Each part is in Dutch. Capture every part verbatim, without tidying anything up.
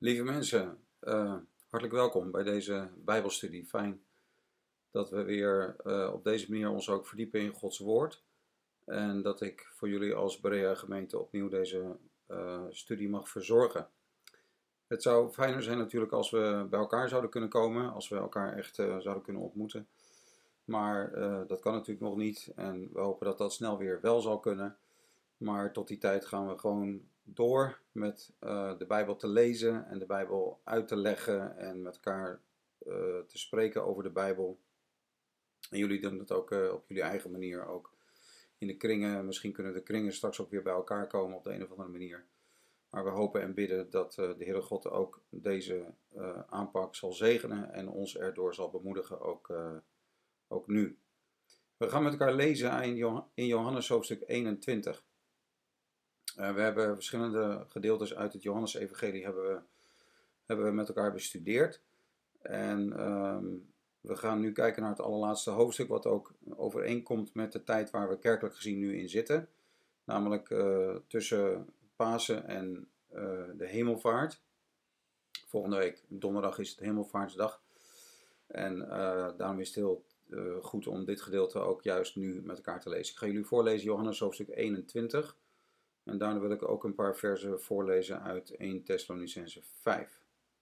Lieve mensen, uh, hartelijk welkom bij deze Bijbelstudie. Fijn dat we weer uh, op deze manier ons ook verdiepen in Gods Woord. En dat ik voor jullie als Berea gemeente opnieuw deze uh, studie mag verzorgen. Het zou fijner zijn natuurlijk als we bij elkaar zouden kunnen komen, als we elkaar echt uh, zouden kunnen ontmoeten. Maar uh, dat kan natuurlijk nog niet en we hopen dat dat snel weer wel zal kunnen. Maar tot die tijd gaan we gewoon door met uh, de Bijbel te lezen en de Bijbel uit te leggen en met elkaar uh, te spreken over de Bijbel. En jullie doen dat ook uh, op jullie eigen manier ook in de kringen. Misschien kunnen de kringen straks ook weer bij elkaar komen op de een of andere manier. Maar we hopen en bidden dat uh, de Heere God ook deze uh, aanpak zal zegenen en ons erdoor zal bemoedigen, ook, uh, ook nu. We gaan met elkaar lezen in Johannes hoofdstuk eenentwintig. Uh, we hebben verschillende gedeeltes uit het Johannes-evangelie hebben we, hebben we met elkaar bestudeerd. En um, we gaan nu kijken naar het allerlaatste hoofdstuk, wat ook overeenkomt met de tijd waar we kerkelijk gezien nu in zitten. Namelijk uh, tussen Pasen en uh, de Hemelvaart. Volgende week, donderdag, is het Hemelvaartsdag. En uh, daarom is het heel uh, goed om dit gedeelte ook juist nu met elkaar te lezen. Ik ga jullie voorlezen Johannes hoofdstuk eenentwintig. En daarna wil ik ook een paar versen voorlezen uit eerste Thessalonicenzen vijf.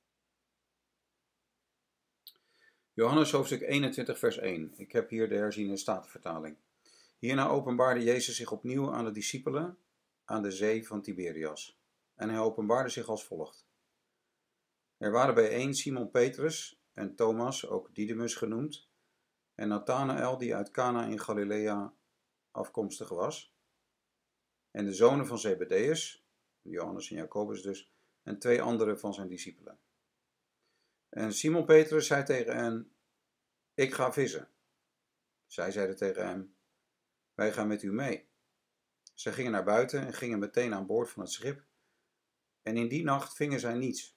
Johannes hoofdstuk eenentwintig vers één. Ik heb hier de herziene statenvertaling. Hierna openbaarde Jezus zich opnieuw aan de discipelen aan de zee van Tiberias. En hij openbaarde zich als volgt. Er waren bijeen Simon Petrus en Thomas, ook Didymus genoemd, en Nathanael die uit Cana in Galilea afkomstig was, en de zonen van Zebedeus, Johannes en Jacobus dus, en twee andere van zijn discipelen. En Simon Petrus zei tegen hen, ik ga vissen. Zij zeiden tegen hem, wij gaan met u mee. Zij gingen naar buiten en gingen meteen aan boord van het schip. En in die nacht vingen zij niets.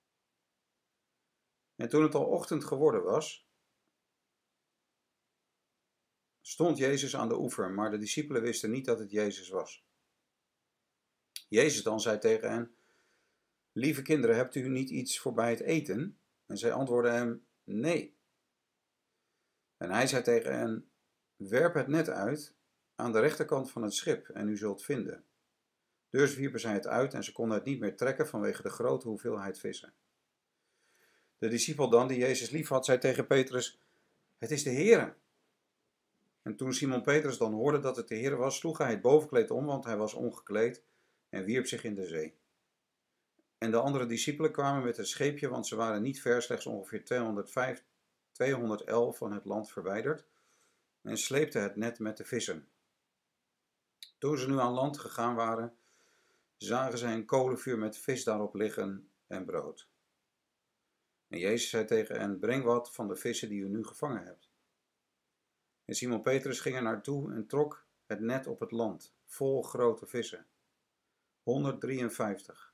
En toen het al ochtend geworden was, stond Jezus aan de oever, maar de discipelen wisten niet dat het Jezus was. Jezus dan zei tegen hen, lieve kinderen, hebt u niet iets voorbij het eten? En zij antwoordden hem, nee. En hij zei tegen hen, werp het net uit aan de rechterkant van het schip en u zult vinden. Dus wierpen zij het uit en ze konden het niet meer trekken vanwege de grote hoeveelheid vissen. De discipel dan, die Jezus lief had, zei tegen Petrus, het is de Heere. En toen Simon Petrus dan hoorde dat het de Heere was, sloeg hij het bovenkleed om, want hij was ongekleed, en wierp zich in de zee. En de andere discipelen kwamen met het scheepje, want ze waren niet ver, slechts ongeveer tweehonderdvijf, tweehonderdelf van het land verwijderd, en sleepten het net met de vissen. Toen ze nu aan land gegaan waren, zagen zij een kolenvuur met vis daarop liggen en brood. En Jezus zei tegen hen, breng wat van de vissen die u nu gevangen hebt. En Simon Petrus ging er naartoe en trok het net op het land, vol grote vissen. honderddrieënvijftig.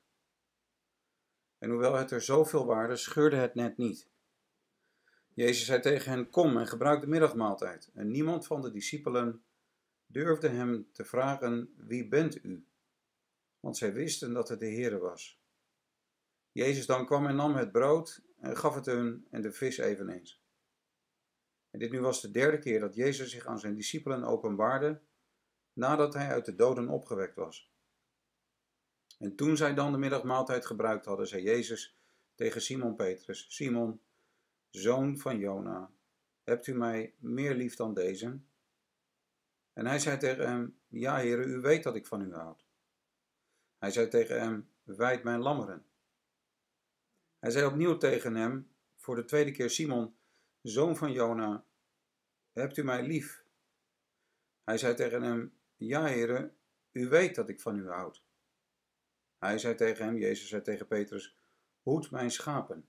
En hoewel het er zoveel waren, scheurde het net niet. Jezus zei tegen hen, kom en gebruik de middagmaaltijd. En niemand van de discipelen durfde hem te vragen, wie bent u? Want zij wisten dat het de Heere was. Jezus dan kwam en nam het brood en gaf het hun en de vis eveneens. En dit nu was de derde keer dat Jezus zich aan zijn discipelen openbaarde, nadat hij uit de doden opgewekt was. En toen zij dan de middagmaaltijd gebruikt hadden, zei Jezus tegen Simon Petrus, Simon, zoon van Jona, hebt u mij meer lief dan deze? En hij zei tegen hem, ja, Heere, u weet dat ik van u houd. Hij zei tegen hem, wijd mijn lammeren. Hij zei opnieuw tegen hem, voor de tweede keer, Simon, zoon van Jona, hebt u mij lief? Hij zei tegen hem, ja, Heere, u weet dat ik van u houd. Hij zei tegen hem, Jezus zei tegen Petrus, hoed mijn schapen.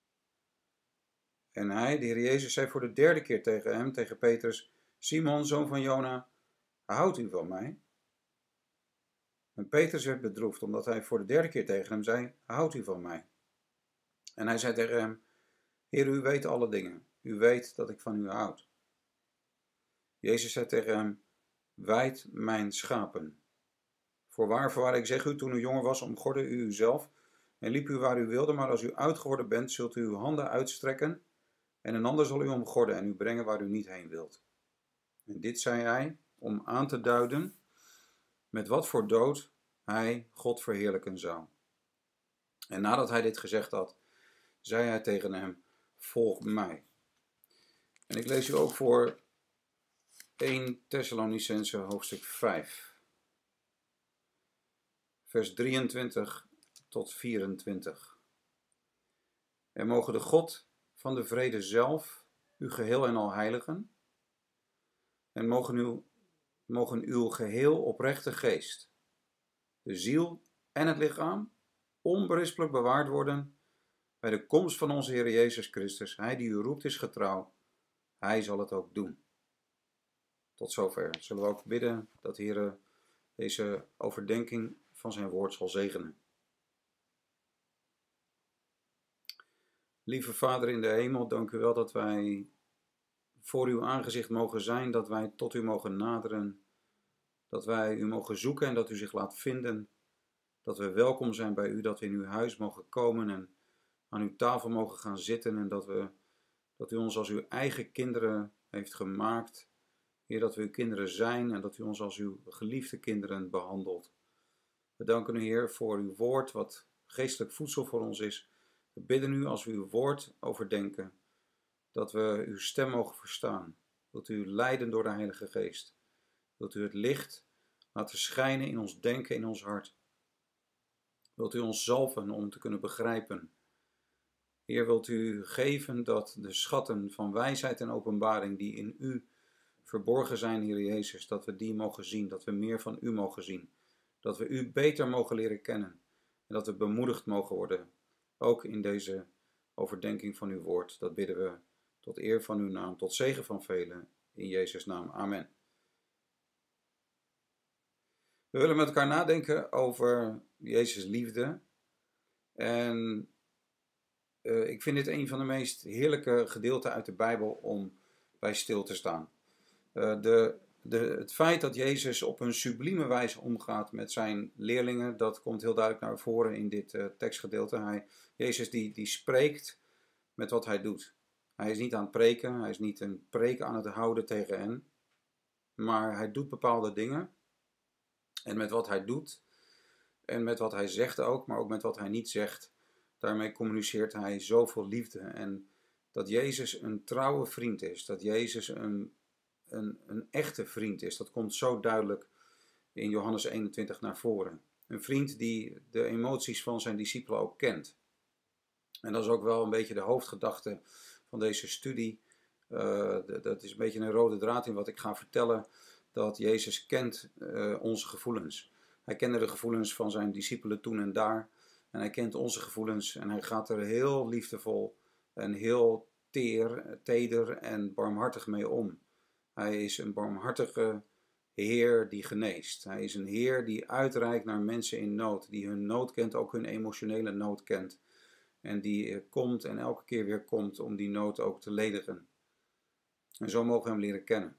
En hij, de Heer Jezus, zei voor de derde keer tegen hem, tegen Petrus, Simon, zoon van Jona, houdt u van mij? En Petrus werd bedroefd, omdat hij voor de derde keer tegen hem zei, houdt u van mij? En hij zei tegen hem, Heer, u weet alle dingen, u weet dat ik van u houd. Jezus zei tegen hem, wijd mijn schapen. Voorwaar, voorwaar, ik zeg u, toen u jonger was, omgordde u uzelf en liep u waar u wilde, maar als u uitgeworden bent, zult u uw handen uitstrekken en een ander zal u omgorden en u brengen waar u niet heen wilt. En dit zei hij om aan te duiden met wat voor dood hij God verheerlijken zou. En nadat hij dit gezegd had, zei hij tegen hem, volg mij. En ik lees u ook voor eerste Thessalonicense hoofdstuk vijf, vers drieëntwintig tot vierentwintig. En mogen de God van de vrede zelf u geheel en al heiligen, en mogen uw, mogen uw geheel oprechte geest, de ziel en het lichaam, onberispelijk bewaard worden bij de komst van onze Heer Jezus Christus. Hij die u roept is getrouw, hij zal het ook doen. Tot zover. Zullen we ook bidden dat de Heer deze overdenking van zijn woord zal zegenen. Lieve Vader in de hemel, dank u wel dat wij voor uw aangezicht mogen zijn, dat wij tot u mogen naderen, dat wij u mogen zoeken en dat u zich laat vinden, dat we welkom zijn bij u, dat we in uw huis mogen komen en aan uw tafel mogen gaan zitten en dat, we, dat u ons als uw eigen kinderen heeft gemaakt. Heer, dat we uw kinderen zijn en dat u ons als uw geliefde kinderen behandelt. We danken u, Heer, voor uw woord, wat geestelijk voedsel voor ons is. We bidden u als we uw woord overdenken, dat we uw stem mogen verstaan. Wilt u leiden door de Heilige Geest. Wilt u het licht laten schijnen in ons denken, in ons hart. Wilt u ons zalven om te kunnen begrijpen. Heer, wilt u geven dat de schatten van wijsheid en openbaring die in u verborgen zijn, Heer Jezus, dat we die mogen zien, dat we meer van u mogen zien. Dat we u beter mogen leren kennen en dat we bemoedigd mogen worden. Ook in deze overdenking van uw woord. Dat bidden we tot eer van uw naam, tot zegen van velen. In Jezus' naam. Amen. We willen met elkaar nadenken over Jezus' liefde. En uh, ik vind dit een van de meest heerlijke gedeelten uit de Bijbel om bij stil te staan. Uh, de, de, het feit dat Jezus op een sublieme wijze omgaat met zijn leerlingen, dat komt heel duidelijk naar voren in dit uh, tekstgedeelte. Hij, Jezus die, die spreekt met wat hij doet. Hij is niet aan het preken, hij is niet een preek aan het houden tegen hen, maar hij doet bepaalde dingen. En met wat hij doet, en met wat hij zegt ook, maar ook met wat hij niet zegt, daarmee communiceert hij zoveel liefde. En dat Jezus een trouwe vriend is, dat Jezus een, een, een echte vriend is, dat komt zo duidelijk in Johannes eenentwintig naar voren. Een vriend die de emoties van zijn discipelen ook kent. En dat is ook wel een beetje de hoofdgedachte van deze studie. Uh, dat is een beetje een rode draad in wat ik ga vertellen. Dat Jezus kent uh, onze gevoelens. Hij kende de gevoelens van zijn discipelen toen en daar. En hij kent onze gevoelens. En hij gaat er heel liefdevol en heel teer, teder en barmhartig mee om. Hij is een barmhartige Heer die geneest. Hij is een Heer die uitreikt naar mensen in nood. Die hun nood kent, ook hun emotionele nood kent. En die uh, komt en elke keer weer komt om die nood ook te ledigen. En zo mogen we hem leren kennen.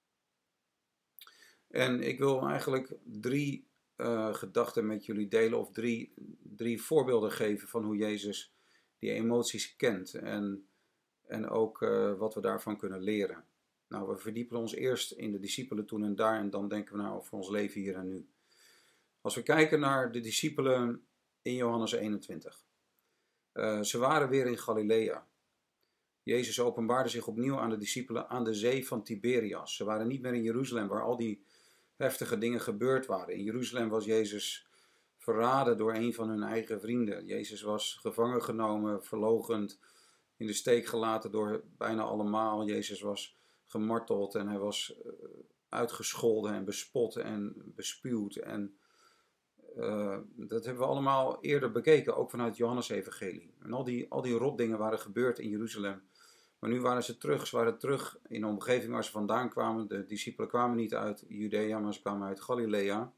En ik wil eigenlijk drie uh, gedachten met jullie delen, of drie, drie voorbeelden geven van hoe Jezus die emoties kent en, en ook uh, wat we daarvan kunnen leren. Nou, we verdiepen ons eerst in de discipelen toen en daar en dan denken we nou over ons leven hier en nu. Als we kijken naar de discipelen in Johannes eenentwintig. Uh, ze waren weer in Galilea. Jezus openbaarde zich opnieuw aan de discipelen aan de zee van Tiberias. Ze waren niet meer in Jeruzalem, waar al die heftige dingen gebeurd waren. In Jeruzalem was Jezus verraden door een van hun eigen vrienden. Jezus was gevangen genomen, verloochend, in de steek gelaten door bijna allemaal. Jezus was gemarteld en hij was uitgescholden en bespot en bespuwd. En uh, dat hebben we allemaal eerder bekeken, ook vanuit het Johannes-evangelie. En al die, al die rotdingen waren gebeurd in Jeruzalem. Maar nu waren ze terug, ze waren terug in de omgeving waar ze vandaan kwamen. De discipelen kwamen niet uit Judea, maar ze kwamen uit Galilea.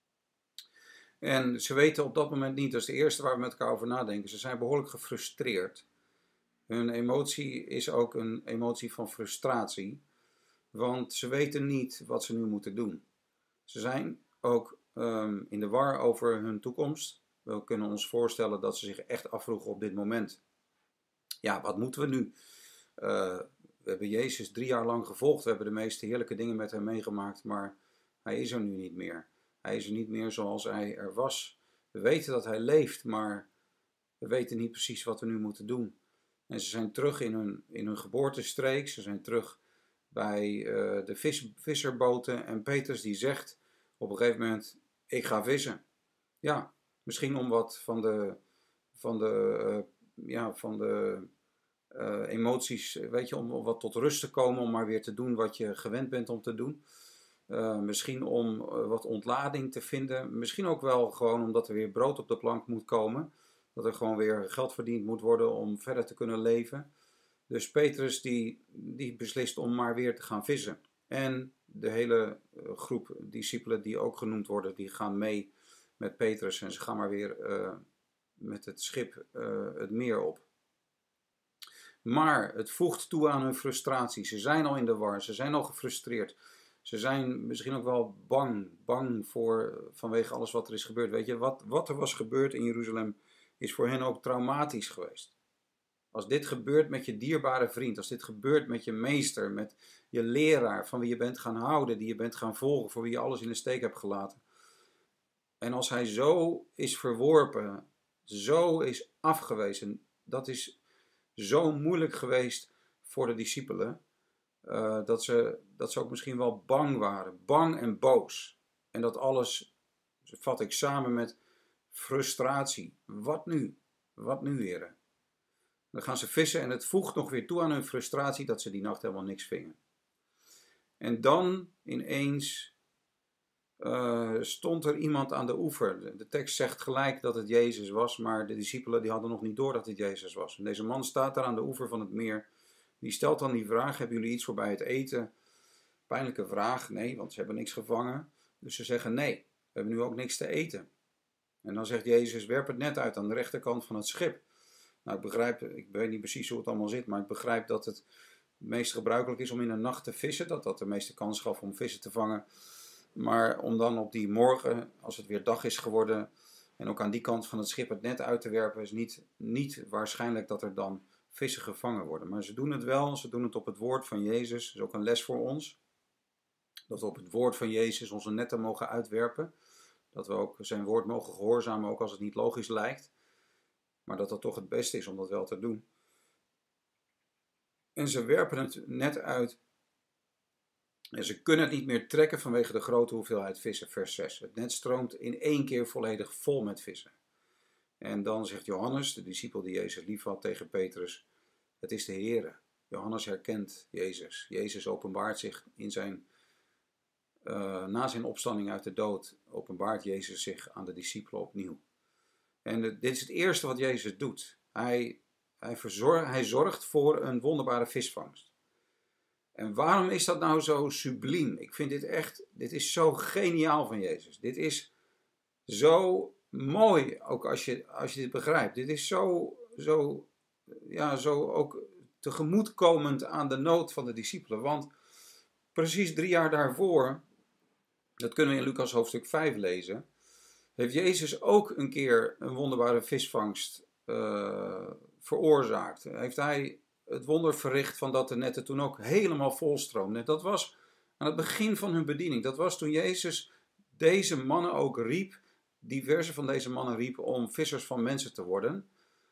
En ze weten op dat moment niet, dat is de eerste waar we met elkaar over nadenken. Ze zijn behoorlijk gefrustreerd. Hun emotie is ook een emotie van frustratie. Want ze weten niet wat ze nu moeten doen. Ze zijn ook um, in de war over hun toekomst. we kunnen ons voorstellen dat ze zich echt afvroegen op dit moment. Ja, wat moeten we nu? Uh, we hebben Jezus drie jaar lang gevolgd. We hebben de meest heerlijke dingen met hem meegemaakt. Maar hij is er nu niet meer. Hij is er niet meer zoals hij er was. We weten dat hij leeft, maar we weten niet precies wat we nu moeten doen. En ze zijn terug in hun, in hun geboortestreek. Ze zijn terug bij uh, de vis, visserboten. En Petrus die zegt op een gegeven moment, ik ga vissen. Ja, misschien om wat van de, van de, uh, ja, van de uh, emoties, weet je, om, om wat tot rust te komen. Om maar weer te doen wat je gewend bent om te doen. Uh, misschien om uh, wat ontlading te vinden. Misschien ook wel gewoon omdat er weer brood op de plank moet komen. Dat er gewoon weer geld verdiend moet worden om verder te kunnen leven. Dus Petrus die, die beslist om maar weer te gaan vissen. En de hele groep discipelen die ook genoemd worden, die gaan mee met Petrus. En ze gaan maar weer uh, met het schip uh, het meer op. Maar het voegt toe aan hun frustratie. Ze zijn al in de war, ze zijn al gefrustreerd. Ze zijn misschien ook wel bang, bang voor, vanwege alles wat er is gebeurd. Weet je, wat, wat er was gebeurd in Jeruzalem is voor hen ook traumatisch geweest. Als dit gebeurt met je dierbare vriend, als dit gebeurt met je meester, met je leraar, van wie je bent gaan houden, die je bent gaan volgen, voor wie je alles in de steek hebt gelaten. En als hij zo is verworpen, zo is afgewezen, dat is zo moeilijk geweest voor de discipelen, uh, dat, ze, dat ze ook misschien wel bang waren, bang en boos. En dat alles, dat vat ik samen met frustratie. Wat nu? Wat nu, heren? Dan gaan ze vissen en het voegt nog weer toe aan hun frustratie dat ze die nacht helemaal niks vingen. En dan ineens uh, stond er iemand aan de oever. De, de tekst zegt gelijk dat het Jezus was, maar de discipelen die hadden nog niet door dat het Jezus was. En deze man staat daar aan de oever van het meer. Die stelt dan die vraag, hebben jullie iets voor bij het eten? Pijnlijke vraag, nee, want ze hebben niks gevangen. Dus ze zeggen nee, we hebben nu ook niks te eten. En dan zegt Jezus, werp het net uit aan de rechterkant van het schip. Nou, ik begrijp, ik weet niet precies hoe het allemaal zit, maar ik begrijp dat het meest gebruikelijk is om in de nacht te vissen. Dat dat de meeste kans gaf om vissen te vangen. Maar om dan op die morgen, als het weer dag is geworden, en ook aan die kant van het schip het net uit te werpen, is niet, niet waarschijnlijk dat er dan vissen gevangen worden. Maar ze doen het wel, ze doen het op het woord van Jezus. Dat is ook een les voor ons. Dat we op het woord van Jezus onze netten mogen uitwerpen. Dat we ook zijn woord mogen gehoorzamen, ook als het niet logisch lijkt. Maar dat dat toch het beste is om dat wel te doen. En ze werpen het net uit. En ze kunnen het niet meer trekken vanwege de grote hoeveelheid vissen. Vers zes. Het net stroomt in één keer volledig vol met vissen. En dan zegt Johannes, de discipel die Jezus lief had, tegen Petrus: het is de Heere. Johannes herkent Jezus. Jezus openbaart zich in zijn, uh, na zijn opstanding uit de dood, openbaart Jezus zich aan de discipelen opnieuw. En de, dit is het eerste wat Jezus doet. Hij, hij, verzorg, hij zorgt voor een wonderbare visvangst. En waarom is dat nou zo subliem? Ik vind dit echt, dit is zo geniaal van Jezus. Dit is zo mooi, ook als je, als je dit begrijpt. Dit is zo, zo, ja, zo ook tegemoetkomend aan de nood van de discipelen. Want precies drie jaar daarvoor, dat kunnen we in Lucas hoofdstuk vijf lezen, heeft Jezus ook een keer een wonderbare visvangst uh, veroorzaakt. Heeft hij het wonder verricht van dat de netten toen ook helemaal volstroomden. Dat was aan het begin van hun bediening. Dat was toen Jezus deze mannen ook riep, diverse van deze mannen riep om vissers van mensen te worden.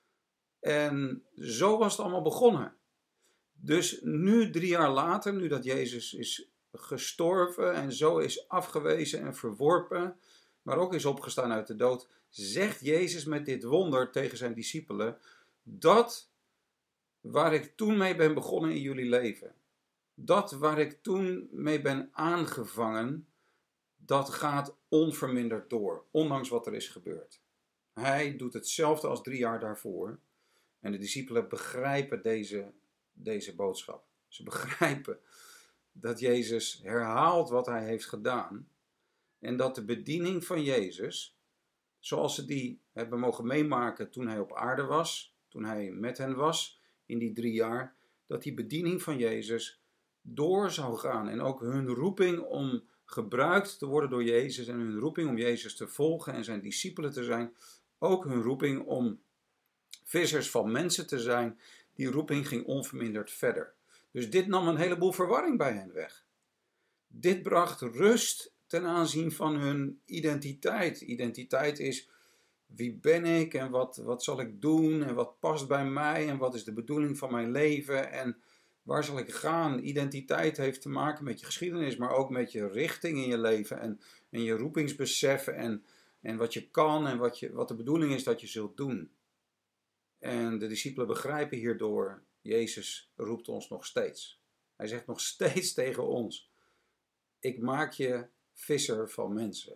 En zo was het allemaal begonnen. Dus nu, drie jaar later, nu dat Jezus is gestorven en zo is afgewezen en verworpen, maar ook is opgestaan uit de dood, zegt Jezus met dit wonder tegen zijn discipelen: dat waar ik toen mee ben begonnen in jullie leven, dat waar ik toen mee ben aangevangen, dat gaat onverminderd door, ondanks wat er is gebeurd. Hij doet hetzelfde als drie jaar daarvoor. En de discipelen begrijpen deze, deze boodschap. Ze begrijpen dat Jezus herhaalt wat hij heeft gedaan. En dat de bediening van Jezus, zoals ze die hebben mogen meemaken toen hij op aarde was, toen hij met hen was in die drie jaar, dat die bediening van Jezus door zou gaan. En ook hun roeping om gebruikt te worden door Jezus en hun roeping om Jezus te volgen en zijn discipelen te zijn, ook hun roeping om vissers van mensen te zijn. Die roeping ging onverminderd verder. Dus dit nam een heleboel verwarring bij hen weg. Dit bracht rust ten aanzien van hun identiteit. Identiteit is, wie ben ik en wat, wat zal ik doen en wat past bij mij en wat is de bedoeling van mijn leven en waar zal ik gaan? Identiteit heeft te maken met je geschiedenis, maar ook met je richting in je leven en, en je roepingsbesef en, en wat je kan en wat, je, wat de bedoeling is dat je zult doen. En de discipelen begrijpen hierdoor, Jezus roept ons nog steeds. Hij zegt nog steeds tegen ons, ik maak je visser van mensen.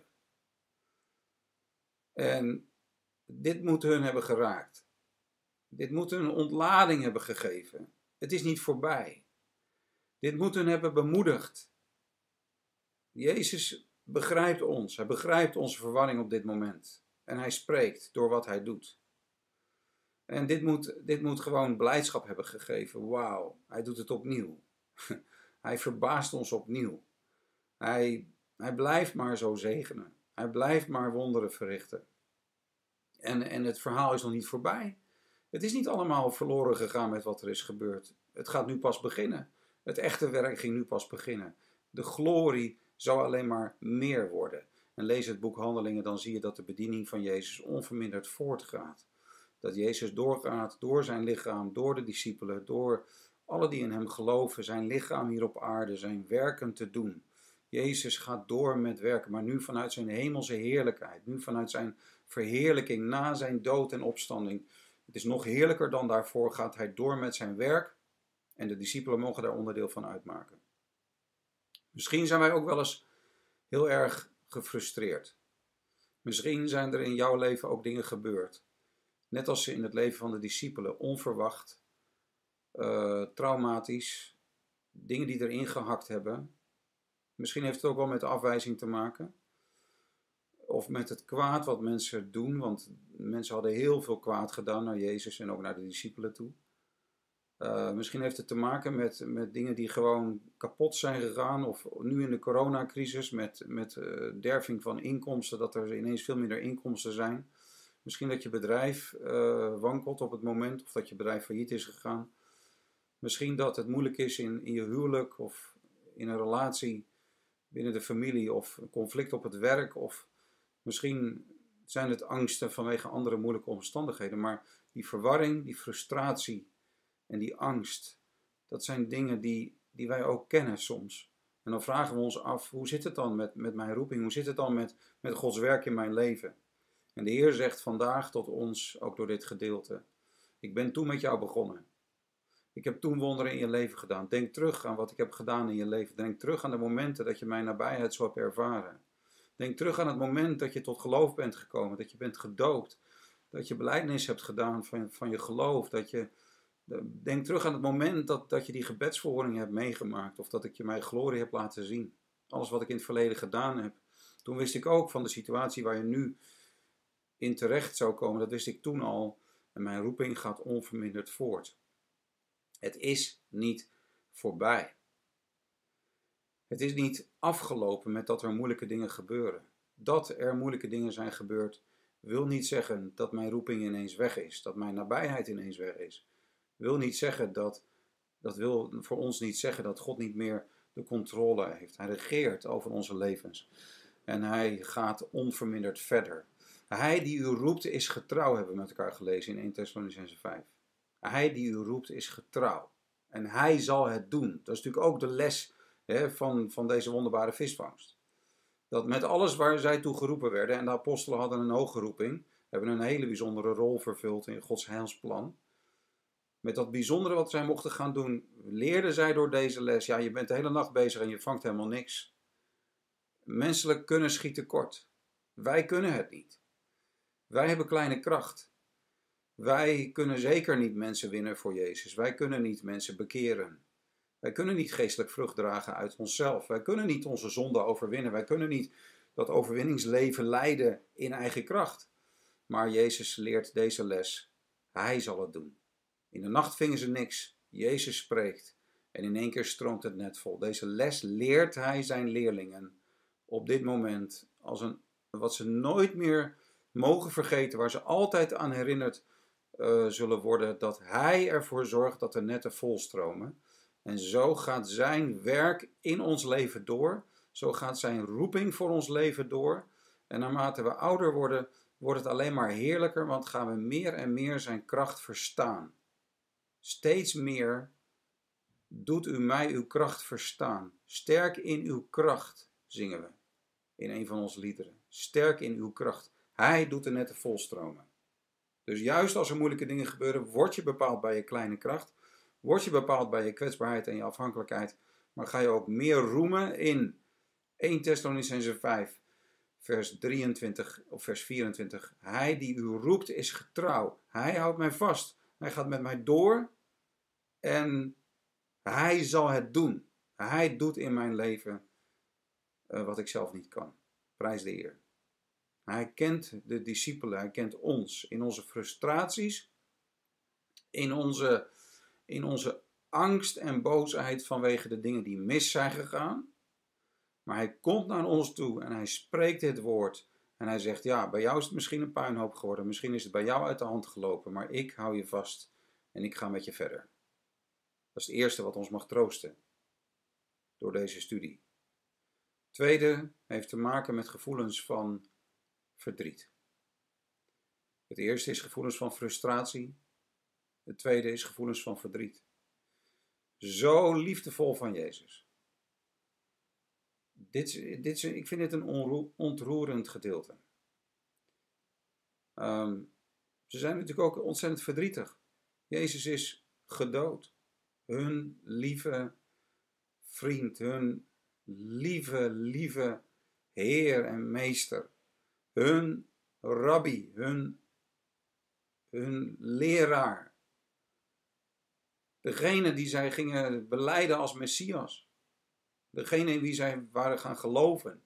En dit moet hun hebben geraakt. Dit moet hun een ontlading hebben gegeven. Het is niet voorbij. Dit moet hun hebben bemoedigd. Jezus begrijpt ons. Hij begrijpt onze verwarring op dit moment. En hij spreekt door wat hij doet. En dit moet, dit moet gewoon blijdschap hebben gegeven. Wauw, hij doet het opnieuw. Hij verbaast ons opnieuw. Hij, hij blijft maar zo zegenen. Hij blijft maar wonderen verrichten. En, en het verhaal is nog niet voorbij. Het is niet allemaal verloren gegaan met wat er is gebeurd. Het gaat nu pas beginnen. Het echte werk ging nu pas beginnen. De glorie zou alleen maar meer worden. En lees het boek Handelingen, dan zie je dat de bediening van Jezus onverminderd voortgaat. Dat Jezus doorgaat door zijn lichaam, door de discipelen, door alle die in hem geloven, zijn lichaam hier op aarde, zijn werken te doen. Jezus gaat door met werken, maar nu vanuit zijn hemelse heerlijkheid, nu vanuit zijn verheerlijking na zijn dood en opstanding. Het is nog heerlijker dan daarvoor, gaat hij door met zijn werk en de discipelen mogen daar onderdeel van uitmaken. Misschien zijn wij ook wel eens heel erg gefrustreerd. Misschien zijn er in jouw leven ook dingen gebeurd. Net als in het leven van de discipelen, onverwacht, uh, traumatisch, dingen die erin gehakt hebben. Misschien heeft het ook wel met afwijzing te maken. Of met het kwaad wat mensen doen, want mensen hadden heel veel kwaad gedaan naar Jezus en ook naar de discipelen toe. Uh, misschien heeft het te maken met, met dingen die gewoon kapot zijn gegaan. Of nu in de coronacrisis met, met uh, derving van inkomsten, dat er ineens veel minder inkomsten zijn. Misschien dat je bedrijf uh, wankelt op het moment of dat je bedrijf failliet is gegaan. Misschien dat het moeilijk is in, in je huwelijk of in een relatie binnen de familie of een conflict op het werk. Of misschien zijn het angsten vanwege andere moeilijke omstandigheden. Maar die verwarring, die frustratie en die angst, dat zijn dingen die, die wij ook kennen soms. En dan vragen we ons af, hoe zit het dan met, met mijn roeping? Hoe zit het dan met, met Gods werk in mijn leven? En de Heer zegt vandaag tot ons, ook door dit gedeelte, ik ben toen met jou begonnen. Ik heb toen wonderen in je leven gedaan. Denk terug aan wat ik heb gedaan in je leven. Denk terug aan de momenten dat je mijn nabijheid zo hebt ervaren. Denk terug aan het moment dat je tot geloof bent gekomen. Dat je bent gedoopt. Dat je belijdenis hebt gedaan van, van je geloof. Dat je, denk terug aan het moment dat, dat je die gebedsverhoring hebt meegemaakt. Of dat ik je mijn glorie heb laten zien. Alles wat ik in het verleden gedaan heb. Toen wist ik ook van de situatie waar je nu in terecht zou komen. Dat wist ik toen al. En mijn roeping gaat onverminderd voort. Het is niet voorbij. Het is niet afgelopen met dat er moeilijke dingen gebeuren. Dat er moeilijke dingen zijn gebeurd, wil niet zeggen dat mijn roeping ineens weg is. Dat mijn nabijheid ineens weg is. Wil niet zeggen dat, dat wil voor ons niet zeggen dat God niet meer de controle heeft. Hij regeert over onze levens. En hij gaat onverminderd verder. Hij die u roept is getrouw, hebben we met elkaar gelezen in Eerste Thessalonicenzen vijf. Hij die u roept is getrouw. En hij zal het doen. Dat is natuurlijk ook de les hè, van, van deze wonderbare visvangst. Dat met alles waar zij toe geroepen werden, en de apostelen hadden een hoge roeping, hebben een hele bijzondere rol vervuld in Gods heilsplan. Met dat bijzondere wat zij mochten gaan doen, leerden zij door deze les, ja, je bent de hele nacht bezig en je vangt helemaal niks. Menselijk kunnen schiet tekort. Wij kunnen het niet. Wij hebben kleine kracht. Wij kunnen zeker niet mensen winnen voor Jezus. Wij kunnen niet mensen bekeren. Wij kunnen niet geestelijk vrucht dragen uit onszelf. Wij kunnen niet onze zonde overwinnen. Wij kunnen niet dat overwinningsleven leiden in eigen kracht. Maar Jezus leert deze les. Hij zal het doen. In de nacht vingen ze niks. Jezus spreekt. En in één keer stroomt het net vol. Deze les leert hij zijn leerlingen op dit moment als een, wat ze nooit meer mogen vergeten, waar ze altijd aan herinnerd uh, zullen worden dat hij ervoor zorgt dat de netten volstromen. En zo gaat zijn werk in ons leven door. Zo gaat zijn roeping voor ons leven door. En naarmate we ouder worden, wordt het alleen maar heerlijker, want gaan we meer en meer zijn kracht verstaan. Steeds meer doet u mij uw kracht verstaan. Sterk in uw kracht, zingen we in een van onze liederen. Sterk in uw kracht. Hij doet de netten volstromen. Dus juist als er moeilijke dingen gebeuren, word je bepaald bij je kleine kracht. Word je bepaald bij je kwetsbaarheid en je afhankelijkheid. Maar ga je ook meer roemen in eerste Thessalonicenzen vijf, vers drieëntwintig of vers vierentwintig. Hij die u roept is getrouw. Hij houdt mij vast. Hij gaat met mij door. En hij zal het doen. Hij doet in mijn leven uh, wat ik zelf niet kan. Prijs de Heer. Hij kent de discipelen, hij kent ons in onze frustraties, in onze, in onze angst en boosheid vanwege de dingen die mis zijn gegaan. Maar hij komt naar ons toe en hij spreekt dit woord. En hij zegt, ja, bij jou is het misschien een puinhoop geworden. Misschien is het bij jou uit de hand gelopen. Maar ik hou je vast en ik ga met je verder. Dat is het eerste wat ons mag troosten door deze studie. Het tweede heeft te maken met gevoelens van verdriet. Het eerste is gevoelens van frustratie. Het tweede is gevoelens van verdriet. Zo liefdevol van Jezus. Dit, dit, ik vind dit een ontroerend gedeelte. Um, ze zijn natuurlijk ook ontzettend verdrietig. Jezus is gedood. Hun lieve vriend, hun lieve, lieve Heer en Meester. Hun rabbi, hun, hun leraar. Degene die zij gingen belijden als Messias. Degene in wie zij waren gaan geloven.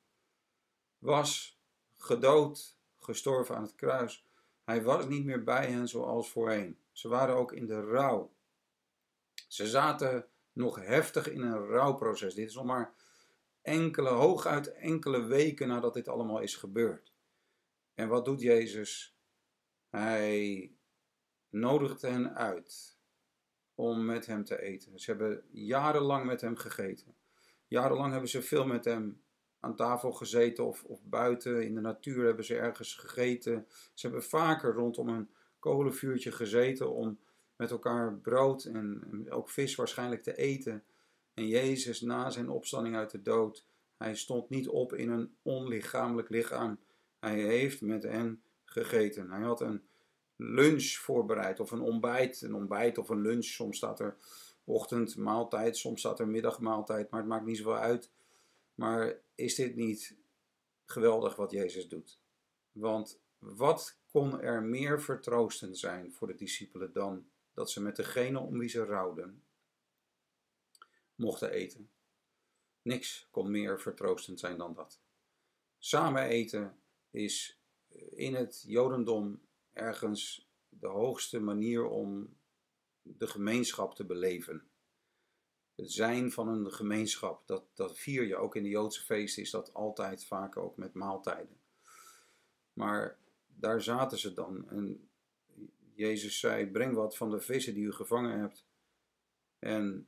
Was gedood, gestorven aan het kruis. Hij was niet meer bij hen zoals voorheen. Ze waren ook in de rouw. Ze zaten nog heftig in een rouwproces. Dit is nog maar enkele, hooguit enkele weken nadat dit allemaal is gebeurd. En wat doet Jezus? Hij nodigt hen uit om met hem te eten. Ze hebben jarenlang met hem gegeten. Jarenlang hebben ze veel met hem aan tafel gezeten of, of buiten in de natuur hebben ze ergens gegeten. Ze hebben vaker rondom een kolenvuurtje gezeten om met elkaar brood en ook vis waarschijnlijk te eten. En Jezus na zijn opstanding uit de dood, hij stond niet op in een onlichamelijk lichaam. Hij heeft met hen gegeten. Hij had een lunch voorbereid of een ontbijt. Een ontbijt of een lunch. Soms staat er ochtendmaaltijd, soms staat er middagmaaltijd. Maar het maakt niet zoveel uit. Maar is dit niet geweldig wat Jezus doet? Want wat kon er meer vertroostend zijn voor de discipelen dan dat ze met degene om wie ze rouwden mochten eten? Niks kon meer vertroostend zijn dan dat. Samen eten is in het Jodendom ergens de hoogste manier om de gemeenschap te beleven. Het zijn van een gemeenschap, dat, dat vier je ook in de Joodse feesten, is dat altijd vaak ook met maaltijden. Maar daar zaten ze dan en Jezus zei, breng wat van de vissen die u gevangen hebt. En,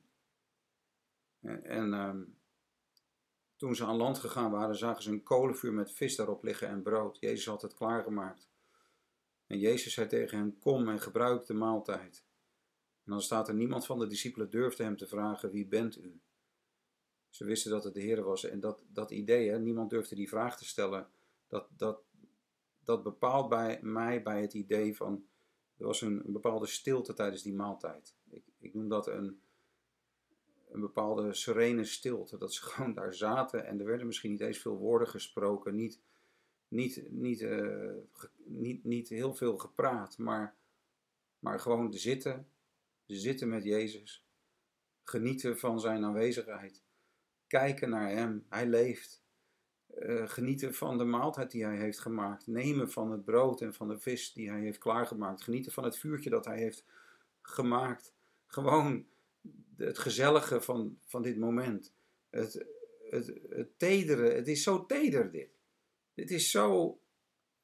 en, en um, toen ze aan land gegaan waren, zagen ze een kolenvuur met vis daarop liggen en brood. Jezus had het klaargemaakt. En Jezus zei tegen hen, kom en gebruik de maaltijd. En dan staat er, niemand van de discipelen durfde hem te vragen, wie bent u? Ze wisten dat het de Heer was. En dat, dat idee, hè, niemand durfde die vraag te stellen, dat, dat, dat bepaalt bij mij bij het idee van, er was een, een bepaalde stilte tijdens die maaltijd. Ik, ik noem dat een, een bepaalde serene stilte, dat ze gewoon daar zaten en er werden misschien niet eens veel woorden gesproken, niet, niet, niet, uh, ge, niet, niet heel veel gepraat, maar, maar gewoon zitten, zitten met Jezus, genieten van zijn aanwezigheid, kijken naar hem, hij leeft, uh, genieten van de maaltijd die hij heeft gemaakt, nemen van het brood en van de vis die hij heeft klaargemaakt, genieten van het vuurtje dat hij heeft gemaakt, gewoon het gezellige van, van dit moment, het, het, het tedere, het is zo teder dit, dit is zo,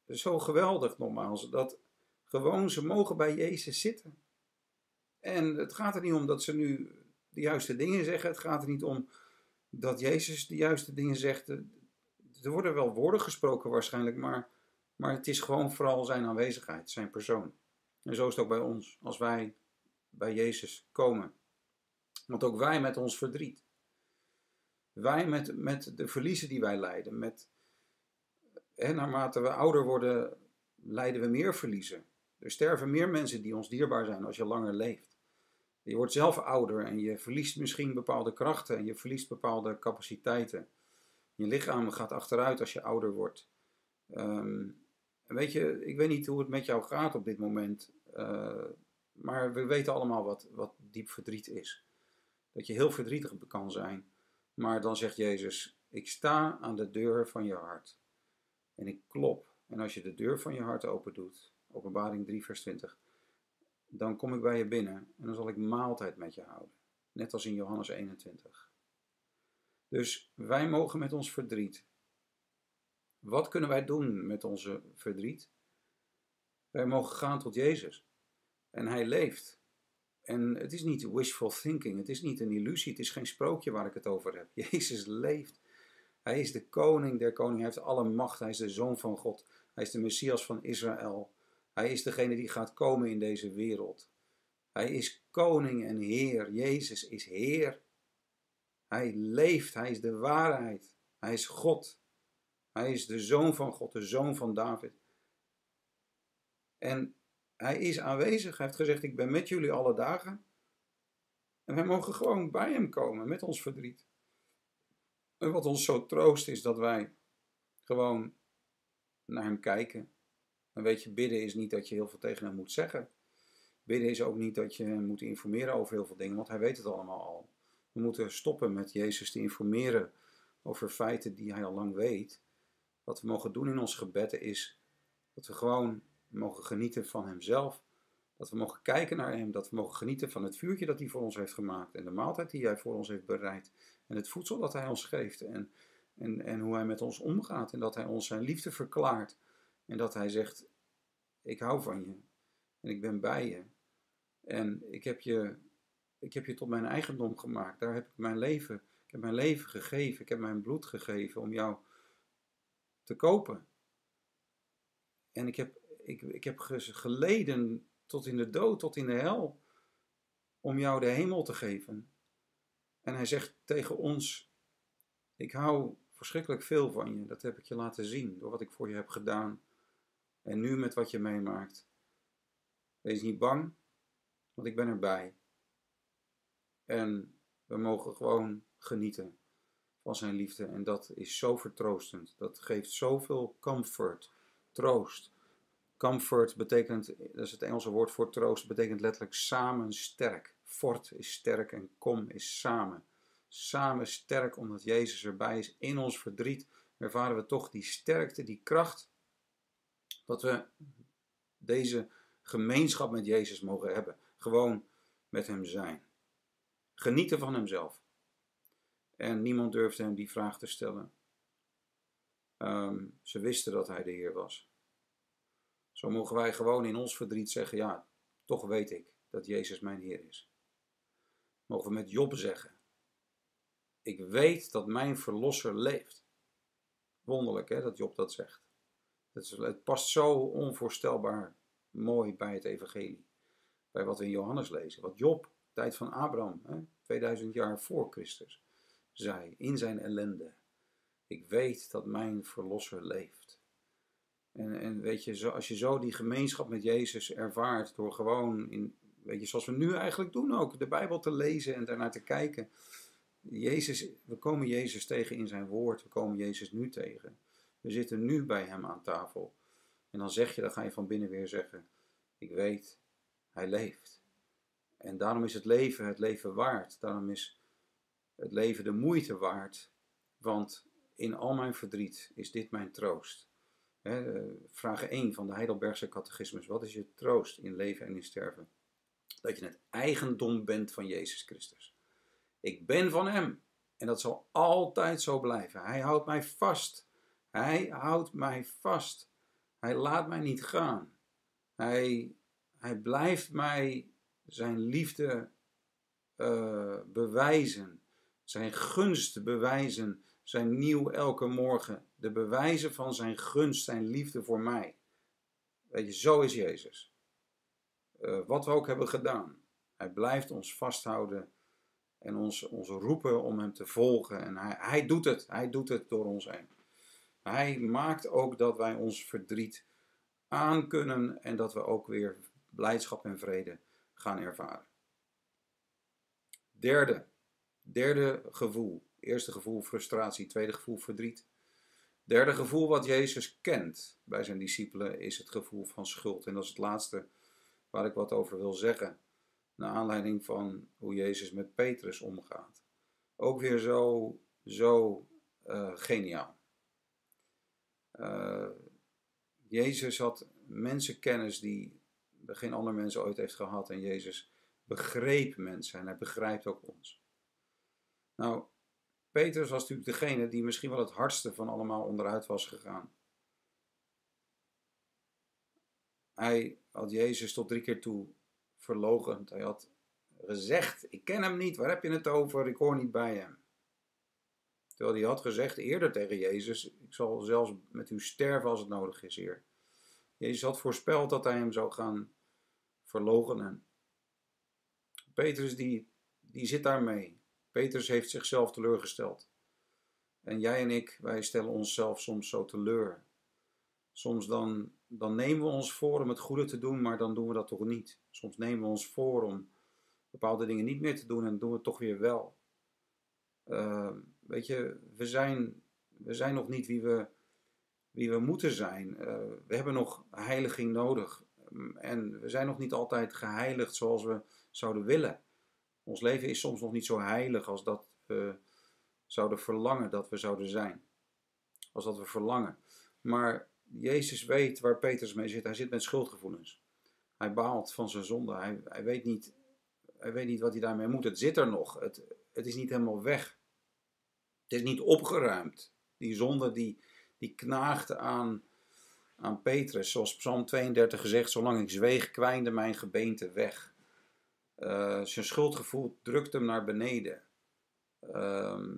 zo geweldig nogmaals, dat gewoon ze mogen bij Jezus zitten. En het gaat er niet om dat ze nu de juiste dingen zeggen. Het gaat er niet om dat Jezus de juiste dingen zegt. Er worden wel woorden gesproken waarschijnlijk, maar, maar het is gewoon vooral zijn aanwezigheid, zijn persoon. En zo is het ook bij ons, als wij bij Jezus komen. Want ook wij met ons verdriet. Wij met, met de verliezen die wij lijden. Met, hè, naarmate we ouder worden, lijden we meer verliezen. Er sterven meer mensen die ons dierbaar zijn als je langer leeft. Je wordt zelf ouder en je verliest misschien bepaalde krachten en je verliest bepaalde capaciteiten. Je lichaam gaat achteruit als je ouder wordt. Um, weet je, ik weet niet hoe het met jou gaat op dit moment. Uh, maar we weten allemaal wat, wat diep verdriet is. Dat je heel verdrietig kan zijn. Maar dan zegt Jezus, ik sta aan de deur van je hart. En ik klop. En als je de deur van je hart open doet, Openbaring drie vers twintig, dan kom ik bij je binnen en dan zal ik maaltijd met je houden. Net als in Johannes eenentwintig. Dus wij mogen met ons verdriet. Wat kunnen wij doen met onze verdriet? Wij mogen gaan tot Jezus. En hij leeft. En het is niet wishful thinking. Het is niet een illusie. Het is geen sprookje waar ik het over heb. Jezus leeft. Hij is de koning der koningen. Hij heeft alle macht. Hij is de zoon van God. Hij is de Messias van Israël. Hij is degene die gaat komen in deze wereld. Hij is koning en heer. Jezus is heer. Hij leeft. Hij is de waarheid. Hij is God. Hij is de zoon van God, de zoon van David. En hij is aanwezig. Hij heeft gezegd, ik ben met jullie alle dagen. En wij mogen gewoon bij hem komen met ons verdriet. En wat ons zo troost is dat wij gewoon naar hem kijken. En weet je, bidden is niet dat je heel veel tegen hem moet zeggen. Bidden is ook niet dat je hem moet informeren over heel veel dingen, want hij weet het allemaal al. We moeten stoppen met Jezus te informeren over feiten die hij al lang weet. Wat we mogen doen in ons gebed is dat we gewoon mogen genieten van hemzelf. Dat we mogen kijken naar hem, dat we mogen genieten van het vuurtje dat hij voor ons heeft gemaakt. En de maaltijd die hij voor ons heeft bereid. En het voedsel dat hij ons geeft. En, en, en hoe hij met ons omgaat. En dat hij ons zijn liefde verklaart. En dat hij zegt, ik hou van je. En ik ben bij je. En ik heb je, ik heb je tot mijn eigendom gemaakt. Daar heb ik mijn leven, ik heb mijn leven gegeven. Ik heb mijn bloed gegeven om jou te kopen. En ik heb, ik, ik heb geleden tot in de dood, tot in de hel, om jou de hemel te geven. En hij zegt tegen ons, ik hou verschrikkelijk veel van je. Dat heb ik je laten zien, door wat ik voor je heb gedaan. En nu met wat je meemaakt. Wees niet bang, want ik ben erbij. En we mogen gewoon genieten van zijn liefde. En dat is zo vertroostend. Dat geeft zoveel comfort, troost. Comfort betekent, dat is het Engelse woord voor troost, betekent letterlijk samen sterk. Fort is sterk en kom is samen. Samen sterk omdat Jezus erbij is. In ons verdriet ervaren we toch die sterkte, die kracht. Dat we deze gemeenschap met Jezus mogen hebben. Gewoon met hem zijn. Genieten van hemzelf. En niemand durfde hem die vraag te stellen. Um, ze wisten dat hij de Heer was. Zo mogen wij gewoon in ons verdriet zeggen, ja, toch weet ik dat Jezus mijn Heer is. Mogen we met Job zeggen, ik weet dat mijn Verlosser leeft. Wonderlijk hè, dat Job dat zegt. Het, is, het past zo onvoorstelbaar mooi bij het evangelie. Bij wat we in Johannes lezen. Wat Job, tijd van Abraham, hè, tweeduizend jaar voor Christus, zei in zijn ellende. Ik weet dat mijn Verlosser leeft. En, en weet je, zo, als je zo die gemeenschap met Jezus ervaart, door gewoon, in, weet je, zoals we nu eigenlijk doen ook, de Bijbel te lezen en daarnaar te kijken. Jezus, we komen Jezus tegen in zijn woord, we komen Jezus nu tegen. We zitten nu bij hem aan tafel. En dan zeg je, dan ga je van binnen weer zeggen, ik weet, hij leeft. En daarom is het leven het leven waard. Daarom is het leven de moeite waard. Want in al mijn verdriet is dit mijn troost. He, vraag één van de Heidelbergse catechismus. Wat is je troost in leven en in sterven? Dat je het eigendom bent van Jezus Christus. Ik ben van hem. En dat zal altijd zo blijven. Hij houdt mij vast. Hij houdt mij vast. Hij laat mij niet gaan. Hij, hij blijft mij zijn liefde uh, bewijzen. Zijn gunst bewijzen. Zijn nieuw elke morgen. De bewijzen van zijn gunst, zijn liefde voor mij. Weet je, zo is Jezus. Uh, wat we ook hebben gedaan. Hij blijft ons vasthouden en ons, ons roepen om hem te volgen. En hij, hij doet het. Hij doet het door ons heen. Hij maakt ook dat wij ons verdriet aankunnen en dat we ook weer blijdschap en vrede gaan ervaren. Derde, derde gevoel. Eerste gevoel frustratie, tweede gevoel verdriet. Derde gevoel wat Jezus kent bij zijn discipelen is het gevoel van schuld. En dat is het laatste waar ik wat over wil zeggen. Naar aanleiding van hoe Jezus met Petrus omgaat. Ook weer zo, zo uh, geniaal. Uh, Jezus had mensenkennis die geen ander mens ooit heeft gehad. En Jezus begreep mensen en hij begrijpt ook ons. Nou, Petrus was natuurlijk degene die misschien wel het hardste van allemaal onderuit was gegaan. Hij had Jezus tot drie keer toe verloochend. Hij had gezegd, ik ken hem niet, waar heb je het over, ik hoor niet bij hem. Terwijl hij had gezegd eerder tegen Jezus, ik zal zelfs met u sterven als het nodig is, Heer. Jezus had voorspeld dat hij hem zou gaan verloochenen. Petrus die, die zit daarmee. Petrus heeft zichzelf teleurgesteld. En jij en ik, wij stellen onszelf soms zo teleur. Soms dan, dan nemen we ons voor om het goede te doen, maar dan doen we dat toch niet. Soms nemen we ons voor om bepaalde dingen niet meer te doen en dan doen we het toch weer wel. Uh, weet je, we zijn, we zijn nog niet wie we, wie we moeten zijn. Uh, we hebben nog heiliging nodig. En we zijn nog niet altijd geheiligd zoals we zouden willen. Ons leven is soms nog niet zo heilig als dat we zouden verlangen dat we zouden zijn. Als dat we verlangen. Maar Jezus weet waar Petrus mee zit. Hij zit met schuldgevoelens. Hij baalt van zijn zonde. Hij, hij, weet niet, hij weet niet wat hij daarmee moet. Het zit er nog. Het, het is niet helemaal weg. Het is niet opgeruimd. Die zonde die, die knaagde aan, aan Petrus. Zoals Psalm tweeëndertig gezegd. Zolang ik zweeg, kwijnde mijn gebeente weg. Uh, zijn schuldgevoel drukt hem naar beneden. Uh,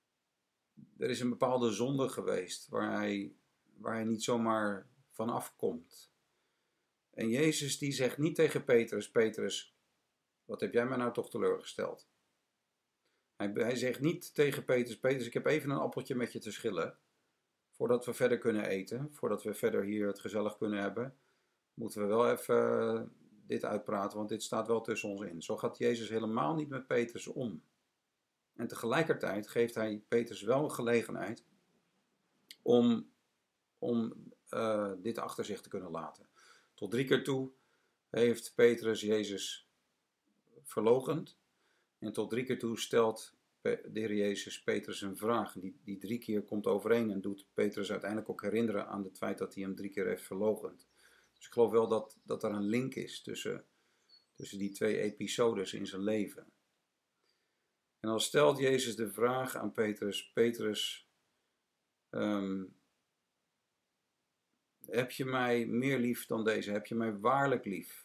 er is een bepaalde zonde geweest waar hij, waar hij niet zomaar van afkomt. En Jezus die zegt niet tegen Petrus, Petrus, wat heb jij mij nou toch teleurgesteld? Hij, hij zegt niet tegen Petrus, Petrus, ik heb even een appeltje met je te schillen. Voordat we verder kunnen eten, voordat we verder hier het gezellig kunnen hebben, moeten we wel even dit uitpraten, want dit staat wel tussen ons in. Zo gaat Jezus helemaal niet met Petrus om. En tegelijkertijd geeft hij Petrus wel een gelegenheid om, om uh, dit achter zich te kunnen laten. Tot drie keer toe heeft Petrus Jezus verloochend. En tot drie keer toe stelt de Heer Jezus Petrus een vraag. Die, die drie keer komt overeen en doet Petrus uiteindelijk ook herinneren aan het feit dat hij hem drie keer heeft verloochend. Dus ik geloof wel dat, dat er een link is tussen, tussen die twee episodes in zijn leven. En dan stelt Jezus de vraag aan Petrus, Petrus, um, heb je mij meer lief dan deze? Heb je mij waarlijk lief?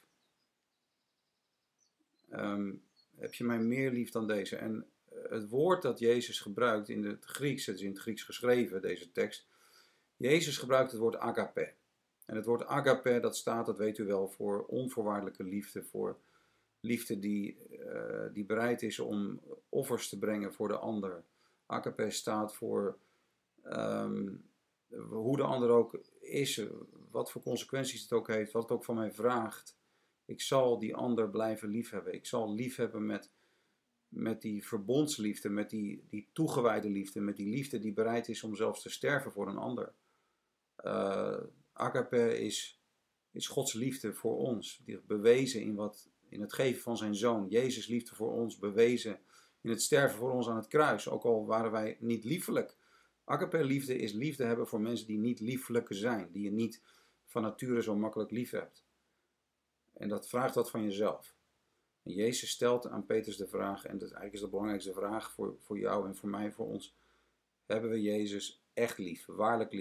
Um, heb je mij meer lief dan deze? En het woord dat Jezus gebruikt in het Grieks, het is in het Grieks geschreven, deze tekst. Jezus gebruikt het woord agape. En het woord agape, dat staat, dat weet u wel, voor onvoorwaardelijke liefde, voor liefde die, uh, die bereid is om offers te brengen voor de ander. Agape staat voor um, hoe de ander ook is, wat voor consequenties het ook heeft, wat het ook van mij vraagt. Ik zal die ander blijven liefhebben. Ik zal liefhebben met, met die verbondsliefde, met die, die toegewijde liefde, met die liefde die bereid is om zelfs te sterven voor een ander. Uh, agape is, is Gods liefde voor ons, die bewezen in, wat, in het geven van zijn zoon. Jezus' liefde voor ons, bewezen in het sterven voor ons aan het kruis, ook al waren wij niet liefelijk. Agape liefde is liefde hebben voor mensen die niet lieflijk zijn, die je niet van nature zo makkelijk lief hebt. En dat vraagt dat van jezelf. En Jezus stelt aan Petrus de vraag, en dat is eigenlijk de belangrijkste vraag voor, voor jou en voor mij, voor ons. Hebben we Jezus echt lief, waarlijk lief,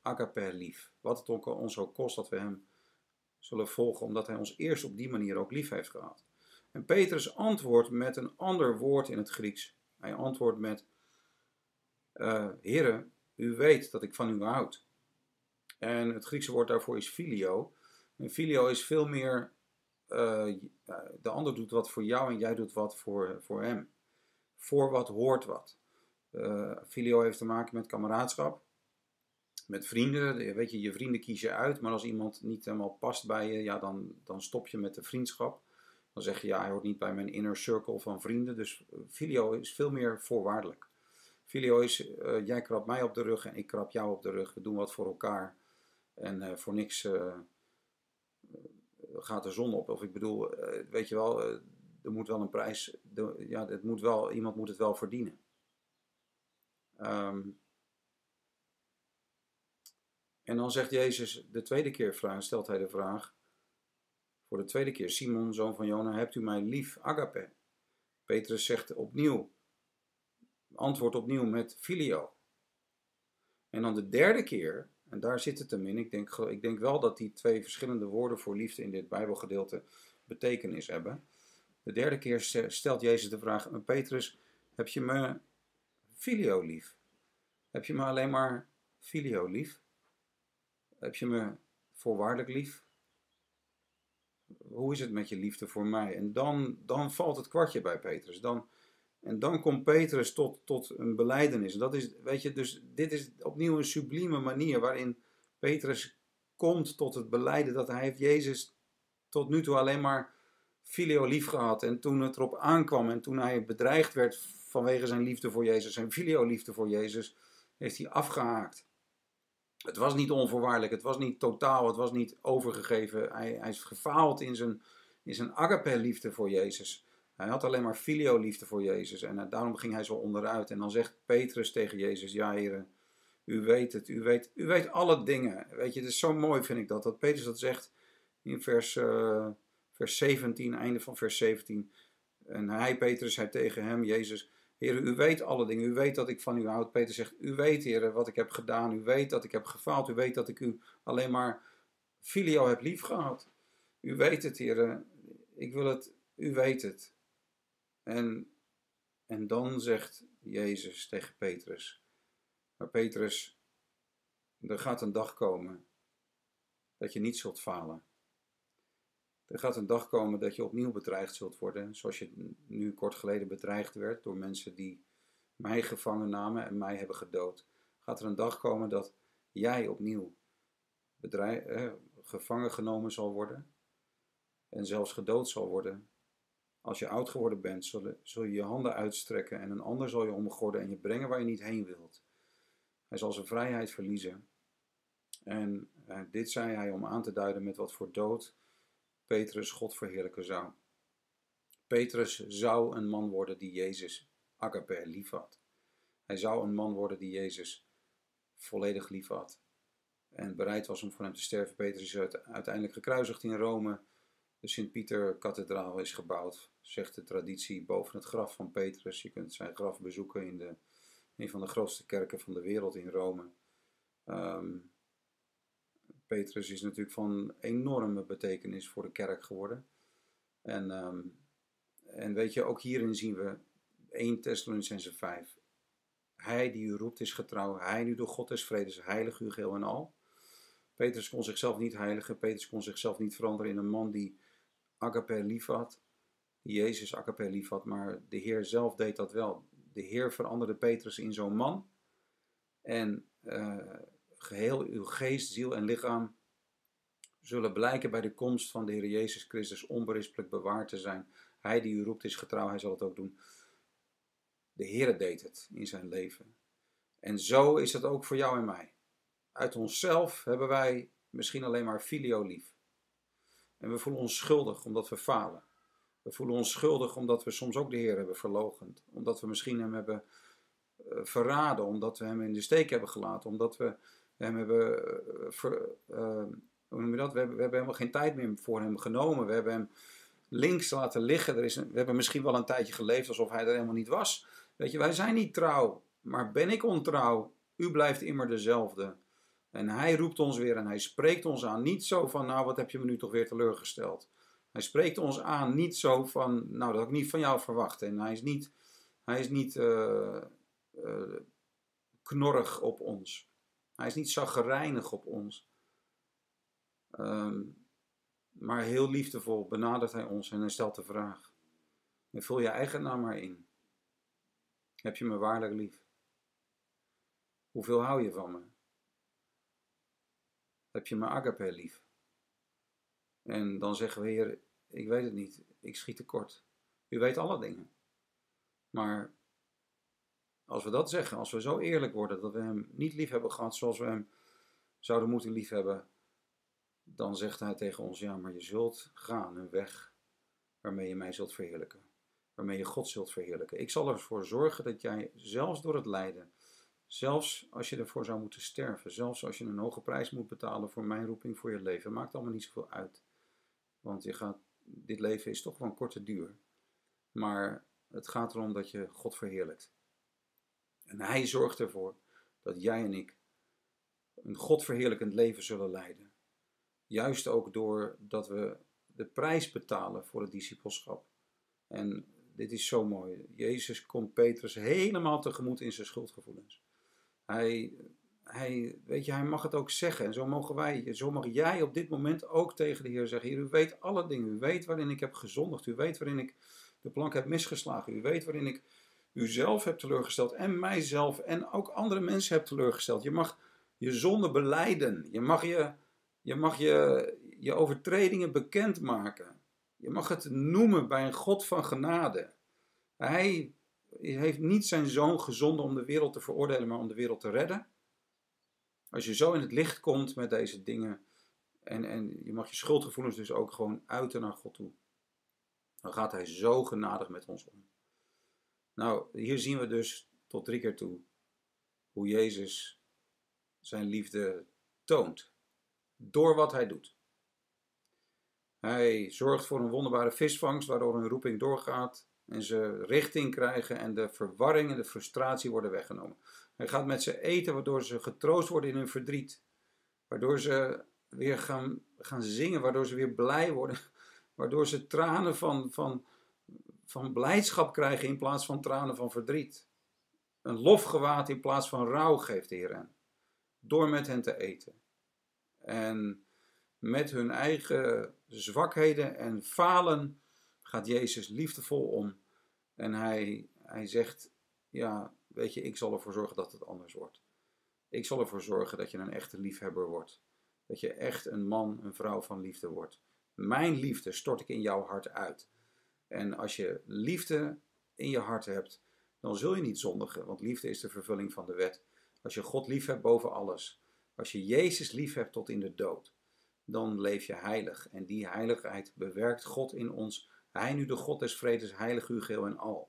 agape lief. Wat het ook, ons ook kost dat we hem zullen volgen, omdat hij ons eerst op die manier ook lief heeft gehad. En Petrus antwoordt met een ander woord in het Grieks. Hij antwoordt met, uh, Heere, u weet dat ik van u houd. En het Griekse woord daarvoor is filio. En filio is veel meer, uh, de ander doet wat voor jou en jij doet wat voor, voor hem. Voor wat hoort wat. Uh, filio heeft te maken met kameraadschap. Met vrienden, weet je, je vrienden kies je uit. Maar als iemand niet helemaal past bij je, ja, dan, dan stop je met de vriendschap. Dan zeg je, ja, hij hoort niet bij mijn inner circle van vrienden. Dus filio is veel meer voorwaardelijk. Filio is, uh, jij krabt mij op de rug en ik krab jou op de rug. We doen wat voor elkaar. En uh, voor niks uh, gaat de zon op. Of ik bedoel, uh, weet je wel, uh, er moet wel een prijs, de, ja, het moet wel, iemand moet het wel verdienen. Um, en dan zegt Jezus, de tweede keer vraag, stelt hij de vraag, voor de tweede keer, Simon, zoon van Jona, hebt u mij lief, agape? Petrus zegt opnieuw, antwoordt opnieuw met filio. En dan de derde keer, en daar zit het hem in, ik denk, ik denk wel dat die twee verschillende woorden voor liefde in dit Bijbelgedeelte betekenis hebben. De derde keer stelt Jezus de vraag, Petrus, heb je me filio lief? Heb je me alleen maar filio lief? Heb je me voorwaardelijk lief? Hoe is het met je liefde voor mij? En dan, dan valt het kwartje bij Petrus. Dan, en dan komt Petrus tot, tot een belijdenis. En dat is, weet je, dus dit is opnieuw een sublieme manier waarin Petrus komt tot het belijden dat hij heeft Jezus tot nu toe alleen maar filio lief gehad. En toen het erop aankwam en toen hij bedreigd werd vanwege zijn liefde voor Jezus, zijn filio liefde voor Jezus, heeft hij afgehaakt. Het was niet onvoorwaardelijk, het was niet totaal, het was niet overgegeven. Hij, hij is gefaald in zijn, in zijn agape liefde voor Jezus. Hij had alleen maar filio liefde voor Jezus en uh, daarom ging hij zo onderuit. En dan zegt Petrus tegen Jezus, ja Heere, u weet het, u weet, u weet alle dingen. Weet je, het is zo mooi vind ik dat, dat Petrus dat zegt in vers, uh, vers zeventien, einde van vers zeventien. En hij, Petrus, zei tegen hem, Jezus, Heere, u weet alle dingen, u weet dat ik van u houd. Peter zegt, u weet, Heere, wat ik heb gedaan, u weet dat ik heb gefaald, u weet dat ik u alleen maar filio heb lief gehad. U weet het, Heere, ik wil het, u weet het. En, en dan zegt Jezus tegen Petrus, maar Petrus, er gaat een dag komen dat je niet zult falen. Er gaat een dag komen dat je opnieuw bedreigd zult worden, zoals je nu kort geleden bedreigd werd door mensen die mij gevangen namen en mij hebben gedood. Gaat er een dag komen dat jij opnieuw bedreig, eh, gevangen genomen zal worden en zelfs gedood zal worden. Als je oud geworden bent, zul, zul je je handen uitstrekken en een ander zal je omgorden en je brengen waar je niet heen wilt. Hij zal zijn vrijheid verliezen. En eh, dit zei hij om aan te duiden met wat voor dood Petrus God verheerlijken zou. Petrus zou een man worden die Jezus agape lief had. Hij zou een man worden die Jezus volledig lief had. En bereid was om voor hem te sterven. Petrus is uiteindelijk gekruisigd in Rome. De Sint-Pieter-kathedraal is gebouwd, zegt de traditie, boven het graf van Petrus. Je kunt zijn graf bezoeken in de, een van de grootste kerken van de wereld in Rome. Um, Petrus is natuurlijk van enorme betekenis voor de kerk geworden. En, um, en weet je, ook hierin zien we eerste Thessalonicenzen vijf. Hij die u roept is getrouw, hij die door God is vredes, heilig u geheel en al. Petrus kon zichzelf niet heiligen, Petrus kon zichzelf niet veranderen in een man die agape lief had, die Jezus agape lief had, maar de Heer zelf deed dat wel. De Heer veranderde Petrus in zo'n man en uh, geheel uw geest, ziel en lichaam zullen blijken bij de komst van de Heer Jezus Christus onberispelijk bewaard te zijn. Hij die u roept is getrouw, hij zal het ook doen. De Heer deed het in zijn leven. En zo is het ook voor jou en mij. Uit onszelf hebben wij misschien alleen maar filio lief. En we voelen ons schuldig omdat we falen. We voelen ons schuldig omdat we soms ook de Heer hebben verloochend. Omdat we misschien hem hebben uh, verraden. Omdat we hem in de steek hebben gelaten. Omdat we hem hebben... Uh, ver, uh, hoe noem je dat? We hebben, we hebben helemaal geen tijd meer voor hem genomen. We hebben hem links laten liggen. Er is een, we hebben misschien wel een tijdje geleefd alsof hij er helemaal niet was. Weet je, wij zijn niet trouw. Maar ben ik ontrouw? U blijft immer dezelfde. En hij roept ons weer en hij spreekt ons aan. Niet zo van, nou wat heb je me nu toch weer teleurgesteld. Hij spreekt ons aan, niet zo van, nou dat had ik niet van jou verwacht. En hij is niet, hij is niet uh, uh, knorrig op ons. Hij is niet chagrijnig op ons. Um, maar heel liefdevol benadert hij ons en hij stelt de vraag. En vul je eigen naam maar in. Heb je me waarlijk lief? Hoeveel hou je van me? Heb je me agape lief? En dan zeggen we, Heer, ik weet het niet. Ik schiet tekort. U weet alle dingen. Maar als we dat zeggen, als we zo eerlijk worden dat we hem niet lief hebben gehad zoals we hem zouden moeten lief hebben, dan zegt hij tegen ons, ja, maar je zult gaan een weg waarmee je mij zult verheerlijken. Waarmee je God zult verheerlijken. Ik zal ervoor zorgen dat jij zelfs door het lijden, zelfs als je ervoor zou moeten sterven, zelfs als je een hoge prijs moet betalen voor mijn roeping, voor je leven, maakt allemaal niet zoveel uit. Want je gaat, dit leven is toch wel een korte duur. Maar het gaat erom dat je God verheerlijkt. En hij zorgt ervoor dat jij en ik een God verheerlijkend leven zullen leiden. Juist ook doordat we de prijs betalen voor het discipelschap. En dit is zo mooi. Jezus komt Petrus helemaal tegemoet in zijn schuldgevoelens. Hij, hij, weet je, hij mag het ook zeggen. En zo mogen wij, zo mag jij op dit moment ook tegen de Heer zeggen. Heer, u weet alle dingen. U weet waarin ik heb gezondigd. U weet waarin ik de plank heb misgeslagen. U weet waarin ik u zelf heb teleurgesteld. En mijzelf. En ook andere mensen heb teleurgesteld. Je mag je zonde belijden. Je mag je, je, mag je, je overtredingen bekendmaken. Je mag het noemen bij een God van genade. Hij heeft niet zijn zoon gezonden om de wereld te veroordelen, maar om de wereld te redden. Als je zo in het licht komt met deze dingen, en, en je mag je schuldgevoelens dus ook gewoon uiten naar God toe, dan gaat hij zo genadig met ons om. Nou, hier zien we dus tot drie keer toe hoe Jezus zijn liefde toont. Door wat hij doet. Hij zorgt voor een wonderbare visvangst, waardoor hun roeping doorgaat en ze richting krijgen en de verwarring en de frustratie worden weggenomen. Hij gaat met ze eten, waardoor ze getroost worden in hun verdriet. Waardoor ze weer gaan, gaan zingen, waardoor ze weer blij worden. Waardoor ze tranen van, van, van blijdschap krijgen in plaats van tranen van verdriet. Een lofgewaad in plaats van rouw geeft de Heer hen. Door met hen te eten. En met hun eigen zwakheden en falen gaat Jezus liefdevol om. En hij, hij zegt, ja, weet je, ik zal ervoor zorgen dat het anders wordt. Ik zal ervoor zorgen dat je een echte liefhebber wordt. Dat je echt een man, een vrouw van liefde wordt. Mijn liefde stort ik in jouw hart uit. En als je liefde in je hart hebt, dan zul je niet zondigen. Want liefde is de vervulling van de wet. Als je God lief hebt boven alles. Als je Jezus lief hebt tot in de dood. Dan leef je heilig. En die heiligheid bewerkt God in ons. Hij nu de God des vredes, heilig u geheel en al.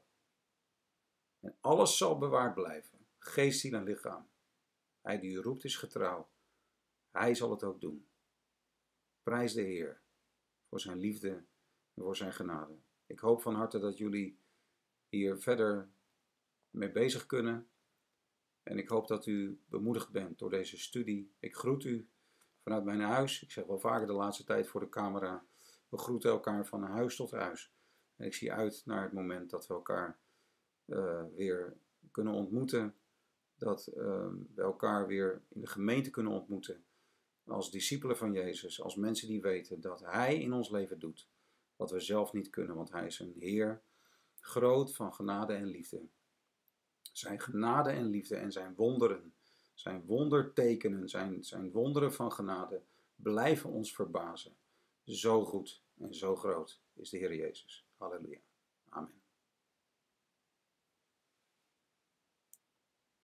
En alles zal bewaard blijven. Geest, ziel en lichaam. Hij die u roept is getrouw. Hij zal het ook doen. Prijs de Heer voor zijn liefde en voor zijn genade. Ik hoop van harte dat jullie hier verder mee bezig kunnen. En ik hoop dat u bemoedigd bent door deze studie. Ik groet u vanuit mijn huis. Ik zeg wel vaker de laatste tijd voor de camera. We groeten elkaar van huis tot huis. En ik zie uit naar het moment dat we elkaar uh, weer kunnen ontmoeten. Dat uh, we elkaar weer in de gemeente kunnen ontmoeten. Als discipelen van Jezus. Als mensen die weten dat Hij in ons leven doet. Wat we zelf niet kunnen. Want Hij is een Heer. Groot van genade en liefde. Zijn genade en liefde en zijn wonderen. Zijn wondertekenen. Zijn, zijn wonderen van genade. Blijven ons verbazen. Zo goed en zo groot is de Heer Jezus. Halleluja. Amen.